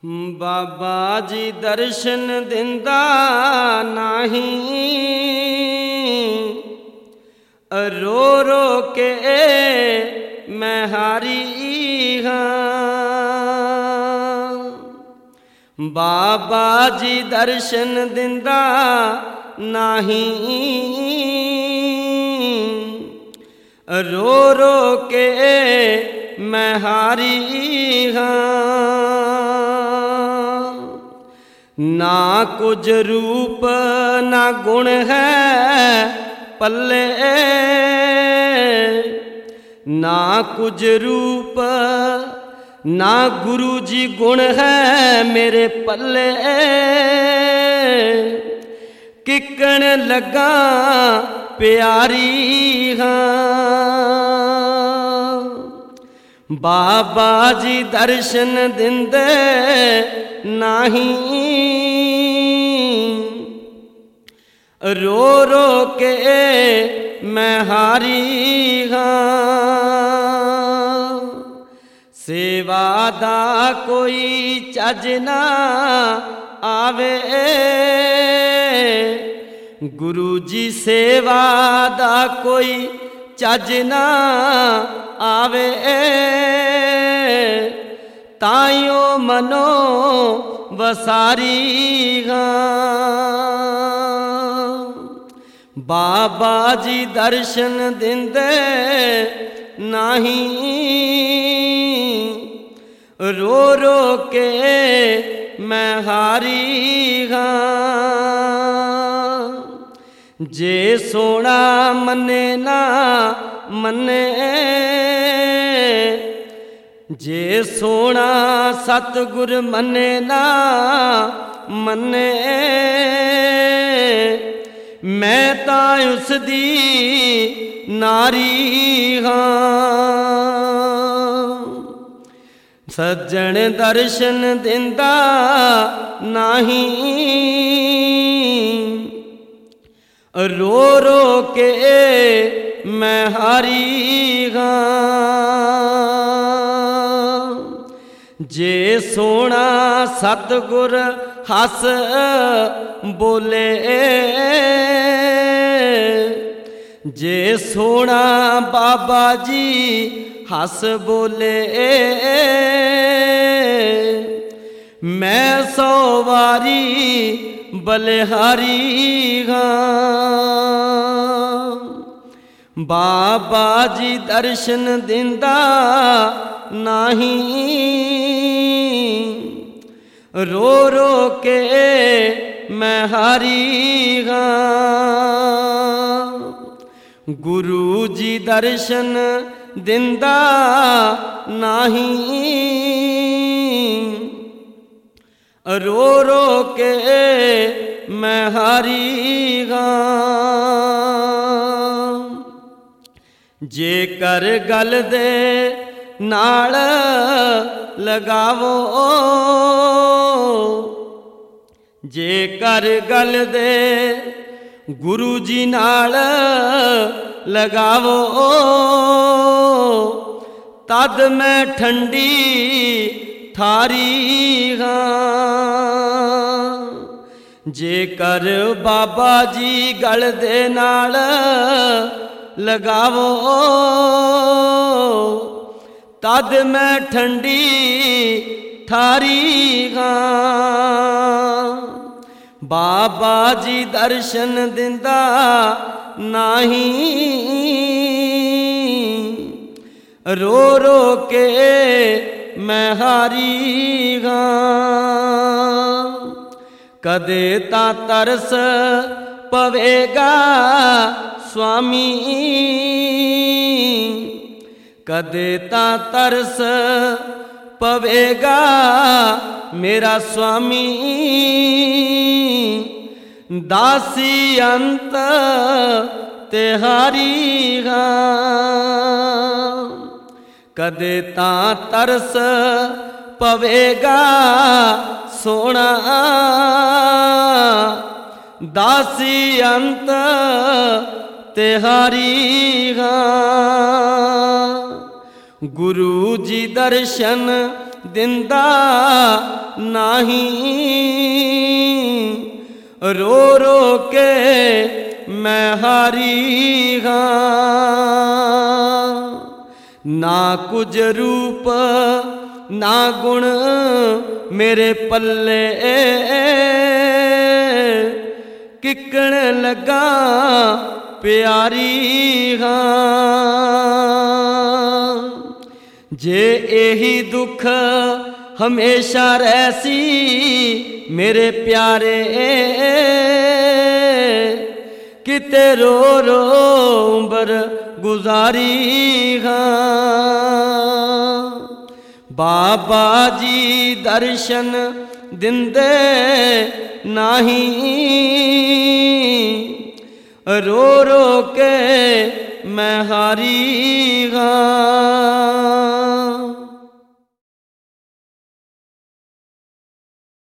बाबा जी दर्शन दिंदा नहीं, रो रो के मैं हारी हाँ। बाबा जी दर्शन दिंदा नहीं, रो रो के मैं हारी हाँ। ना कुछ रूप ना गुण है पल्ले, ना कुछ रूप ना गुरु जी गुण है मेरे पल्ले। किकण लगा प्यारी हाँ। बाबा जी दर्शन दिंदे नहीं, रो रो के मैं हारी हाँ। सेवा दा कोई चज ना आवे, गुरु जी सेवा दा कोई चज ना आवे। ताइयो मनो वसारी हाँ। बाबा जी दर्शन दिंदे नहीं, रो रो के मैं हारी हाँ। जे सोना मने ना मने, जे सोना सतगुर मने ना मने, मैं तां उस दी नारी हाँ। सज्जन दर्शन दिंदा नहीं, रो रो के मैं हारी हाँ। जे सोना सतगुर हस बोले, जे सोना बाबा जी हस बोले, मैं 100 वारी बलिहारी हाँ। बाबा जी दर्शन दिंदा नहीं, रो रो के मैं हारी हाँ। गुरु जी दर्शन दिंदा नहीं, रो रो के मैं हारी हाँ। जे कर गल दे नाल लगावो, जे कर गल दे गुरु जी नाल लगावो, तद मैं ठंडी थारी हाँ। जे कर बाबा जी गल दे नाल लगावो, तद मैं ठंडी थारी हाँ। बाबा जी दर्शन दिंदा नहीं, रो रो के मैं हारी हाँ। कदे ता तरस पवेगा स्वामी, कदे ता तरस पवेगा मेरा स्वामी। दासी अंत तिहारी हाँ। कदे ता तरस पवेगा सोना, दासी अंत तिहारी हाँ। गुरु जी दर्शन ਦਿੰਦਾ ਨਹੀਂ। ਰੋ ਰੋ ਕੇ ਮੈਂ ਹਾਰੀ ਹਾਂ, ਨਾ ਕੁਝ ਰੂਪ ਨਾ ਗੁਣ ਮੇਰੇ ਪੱਲੇ, ਕਿੱਕਣ ਲੱਗਾ ਪਿਆਰੀ ਹਾਂ। ਜੇ ਇਹੀ ਦੁੱਖ ਹਮੇਸ਼ਾ ਰਹਿਸੀ ਮੇਰੇ ਪਿਆਰੇ, ਕਿਤੇ ਰੋ ਰੋ ਉਮਰ ਗੁਜ਼ਾਰੀ ਹਾਂ। ਬਾਬਾ ਜੀ ਦਰਸ਼ਨ ਦਿੰਦੇ ਨਹੀਂ, ਰੋ ਰੋ ਕੇ ਮੈਂ ਹਾਰੀ ਹਾਂ।